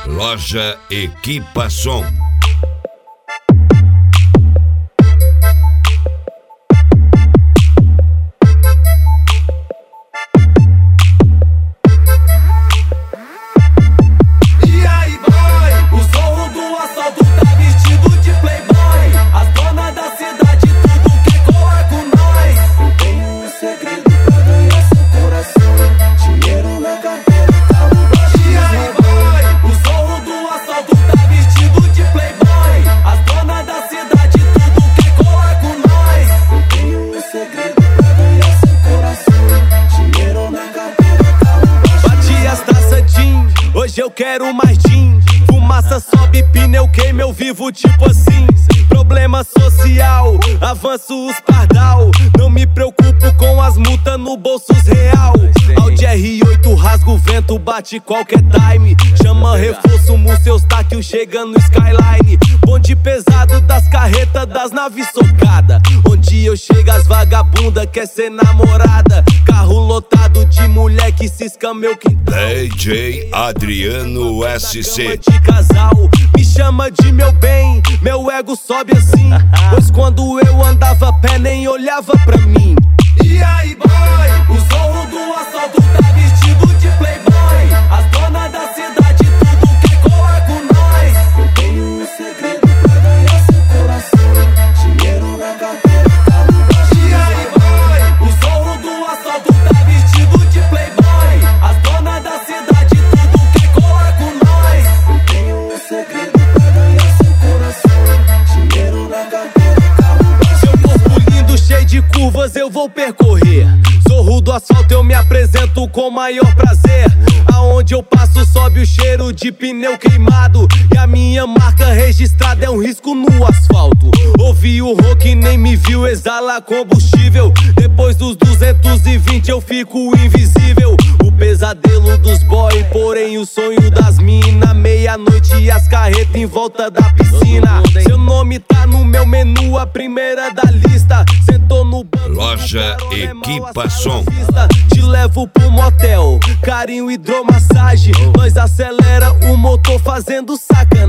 Loja Equipa Som. Hoje eu quero mais gin. Fumaça sobe, pneu queima, eu vivo tipo assim. Problema social, avanço os pardal. Não me preocupo com as multas no bolsos real. Audi R8 rasga o vento, bate qualquer time. Chama reforço, Museu Eustáquio chega no Skyline. Bonde pesado das carretas, das naves socada. Onde eu chego as vagabunda quer ser namorada. Carro lotado de mulher que cisca meu quintal. DJ Adriano SC. De casal, me chama de meu bem, meu ego sobe assim. Pois quando eu andava a pé nem olhava pra mim. E aí boy, o zorro do assalto tá vestido de playboy. As donas da cidade tudo quer colar com nós. Eu tenho um segredo pra ganhar seu coração. Dinheiro na carteira, tá no baixo. E aí boy, o zorro do assalto tá vestido de playboy. As donas da cidade tudo quer colar com nós. Eu tenho um segredo pra ganhar seu coração. Dinheiro na carteira, tá no baixo. Seu corpo lindo, cheio de curvas, eu vou percorrer. Zorro do asfalto, eu me apresento com maior prazer. Aonde eu passo sobe o cheiro de pneu queimado. E a minha marca registrada é um risco no asfalto. Ouvi o rock e nem me viu, exala combustível. Depois dos 220 eu fico invisível. O pesadelo dos boy, porém o sonho das mina. Meia-noite e as carretas em volta da piscina. Seu nome tá no meu menu, a primeira da lista. Sentou no banco, Loja Equipa Som. Te levo pro motel, carinho, hidromassagem. Nós acelera o motor fazendo sacanagem.